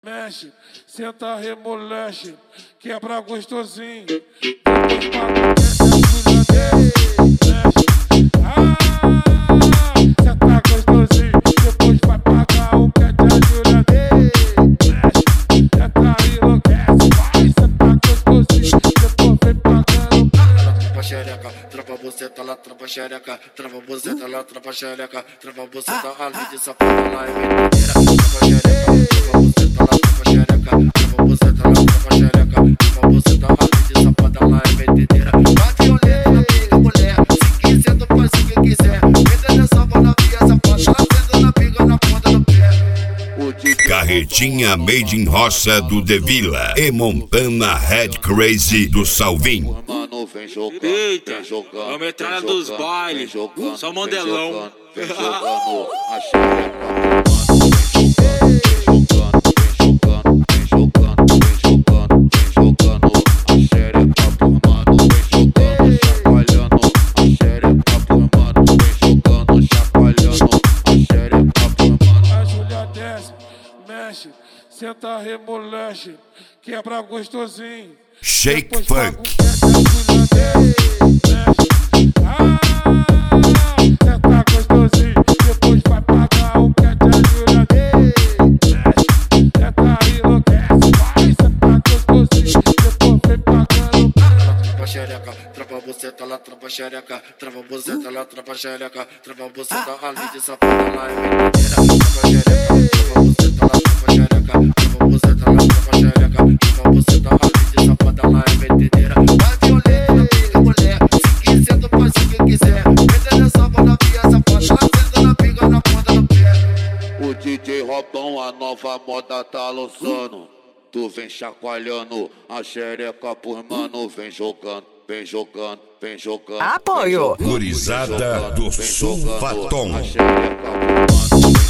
Mexe, senta, remolexe, quebra gostosinho. Depois paga senta gostosinho. Depois vai pagar o que a Júlia dele. Mexe, senta e enlouquece. Vai, senta gostosinho. Depois vem pagando. Trava xereca, trava buceta lá, trava xereca, trava buceta lá, trava xereca, trava buceta ali de safada lá é verdadeira. Trava xereca, trava buceta lá, trava xereca, trava buceta lá, trava xereca, trava buceta ali de safada lá é verdadeira. Vai violenta na pica, mulher, se quiser tu faz o que quiser. Entra nessa bola via safada, ela senta na pica na ponta do pé. Carretinha Made in Roça do The Villa e Montana Head Crazy do Salvin. Vem jogando, eita, vem jogando, a metralha dos bailes, só modelão. Vem jogando, a xereca, vem jogando, vem jogando, vem jogando, vem jogando, vem jogando, a xereca, mano, vem jogando, chacoalhando, a xereca, mano, vem jogando, chacoalhando, a xereca, mano. A Júlia desce, mexe, senta, remolexe, quebra gostosinho. Shake Funk. Senta gostosinho, depois vai pagar o que a Júlia dele. Senta e enlouquece, vai, senta gostosinho, depois vem pagando. Trava xereca, trava buceta lá, trava xereca, trava buceta lá, trava xereca, trava buceta ali de safada lá é verdadeira. Trava xereca, trava buceta lá, trava xereca, trava buceta lá, trava xereca, trava buceta ali de safada lá é verdadeira. Vai violenta na pica, mulher, se quiser tu faz o que quiser. Entra nessa bola via safada, ela senta na pica na ponta do pé. O DJ Robão, a nova moda tá lançando. Tu vem chacoalhando a xereca por mano, vem jogando, vem jogando, vem jogando. Apoio. Gurizada do Sulfatom. A xereca por mano.